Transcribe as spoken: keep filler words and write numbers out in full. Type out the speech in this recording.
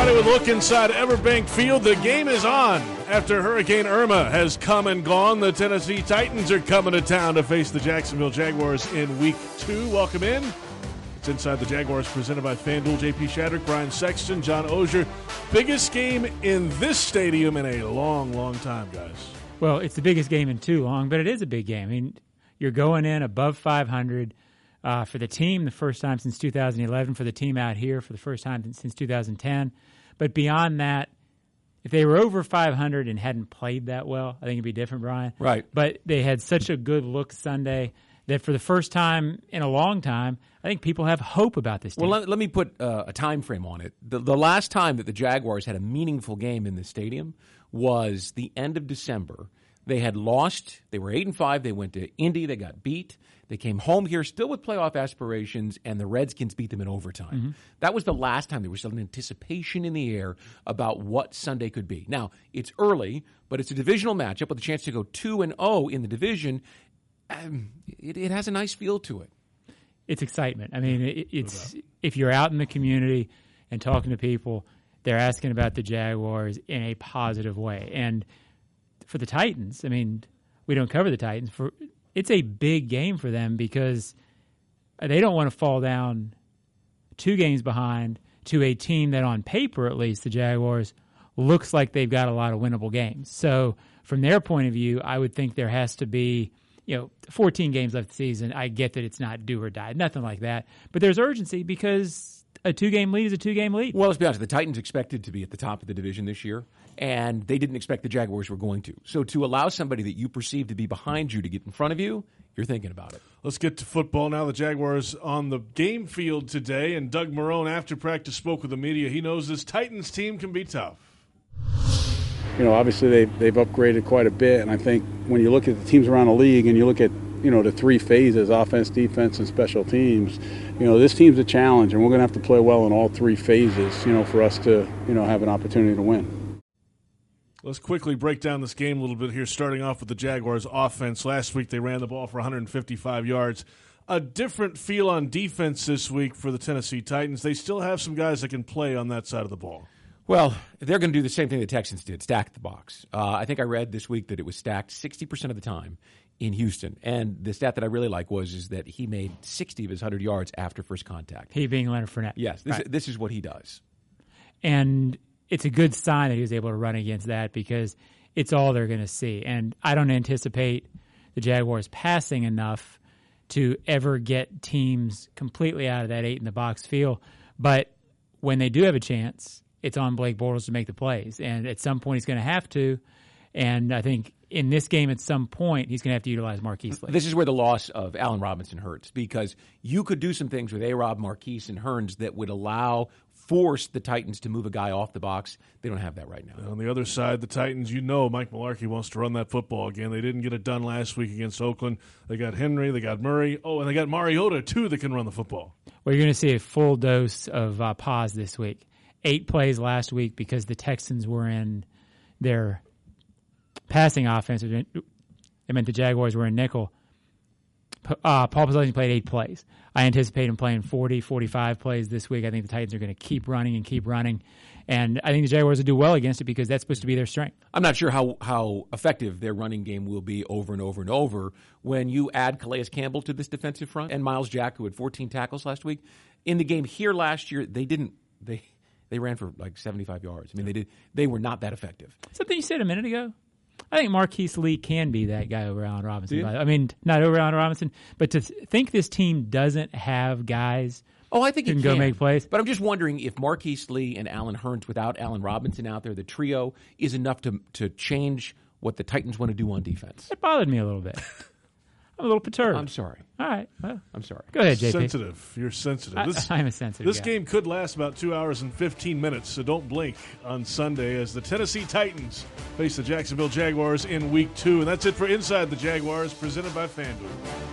Hollywood look inside Everbank Field. The game is on. After Hurricane Irma has come and gone, the Tennessee Titans are coming to town to face the Jacksonville Jaguars in week two. Welcome in. It's Inside the Jaguars presented by FanDuel. J P Shadrick, Brian Sexton, John Oehser. Biggest game in this stadium in a long, long time, guys. Well, it's the biggest game in too long, but it is a big game. I mean, you're going in above five hundred. Uh, for the team, the first time since two thousand eleven. For the team out here, for the first time since two thousand ten. But beyond that, if they were over five hundred and hadn't played that well, I think it'd be different, Brian. Right. But they had such a good look Sunday that for the first time in a long time, I think people have hope about this team. Well, let, let me put uh, a time frame on it. The, the last time that the Jaguars had a meaningful game in the stadium was the end of December. They had lost. They were eight and five. They went to Indy. They got beat. They came home here still with playoff aspirations, and the Redskins beat them in overtime. Mm-hmm. That was the last time there was an anticipation in the air about what Sunday could be. Now, it's early, but it's a divisional matchup with a chance to go two and oh in the division. Um, it, it has a nice feel to it. It's excitement. I mean, it, it's if you're out in the community and talking to people, they're asking about the Jaguars in a positive way. And for the Titans, I mean, we don't cover the Titans. For it's a big game for them because they don't want to fall down two games behind to a team that on paper, at least, the Jaguars, looks like they've got a lot of winnable games. So from their point of view, I would think there has to be, you know, fourteen games left the season. I get that it's not do or die, nothing like that. But there's urgency because a two-game lead is a two-game lead. Well, let's be honest. The Titans expected to be at the top of the division this year, and they didn't expect the Jaguars were going to. So to allow somebody that you perceive to be behind you to get in front of you, you're thinking about it. Let's get to football now. The Jaguars on the game field today, and Doug Marrone, after practice, spoke with the media. He knows this Titans team can be tough. You know, obviously they've, they've upgraded quite a bit, and I think when you look at the teams around the league and you look at, you know, the three phases, offense, defense, and special teams, you know, this team's a challenge, and we're going to have to play well in all three phases, you know, for us to, you know, have an opportunity to win. Let's quickly break down this game a little bit here, starting off with the Jaguars' offense. Last week they ran the ball for one hundred fifty-five yards. A different feel on defense this week for the Tennessee Titans. They still have some guys that can play on that side of the ball. Well, they're going to do the same thing the Texans did, stack the box. Uh, I think I read this week that it was stacked sixty percent of the time in Houston. And the stat that I really like was is that he made sixty of his one hundred yards after first contact. He being Leonard Fournette. Yes, this, right. this is what he does. And it's a good sign that he was able to run against that because it's all they're going to see. And I don't anticipate the Jaguars passing enough to ever get teams completely out of that eight-in-the-box feel. But when they do have a chance, it's on Blake Bortles to make the plays. And at some point he's going to have to. And I think in this game at some point he's going to have to utilize Marquise Lee. This is where the loss of Allen Robinson hurts because you could do some things with A-Rob, Marquise, and Hearns that would allow – force the Titans to move a guy off the box. They don't have that right now. On the other side, the Titans, you know Mike Mularkey wants to run that football again. They didn't get it done last week against Oakland. They got Henry, they got Murray. Oh, and they got Mariota, too, that can run the football. Well, you're going to see a full dose of uh, pause this week. Eight plays last week because the Texans were in their passing offense. It meant the Jaguars were in nickel. Uh, Paul Posluszny played eight plays. I anticipate him playing forty, forty-five plays this week. I think the Titans are going to keep running and keep running. And I think the Jaguars will do well against it because that's supposed to be their strength. I'm not sure how, how effective their running game will be over and over and over when you add Calais Campbell to this defensive front and Miles Jack, who had fourteen tackles last week. In the game here last year, they didn't they they ran for like seventy-five yards. I mean, they did they were not that effective. Something you said a minute ago. I think Marquise Lee can be that guy over Allen Robinson. I mean, not over Allen Robinson, but to th- think this team doesn't have guys oh, I think who it can, can go make plays. But I'm just wondering if Marquise Lee and Allen Hearns without Allen Robinson out there, the trio, is enough to to change what the Titans want to do on defense. It bothered me a little bit. I'm a little perturbed. I'm sorry. All right. Well, I'm sorry. Go ahead, J P. Sensitive. You're sensitive. This, I, I'm a sensitive This guy. game could last about two hours and fifteen minutes, so don't blink on Sunday as the Tennessee Titans face the Jacksonville Jaguars in week two. And that's it for Inside the Jaguars, presented by FanDuel.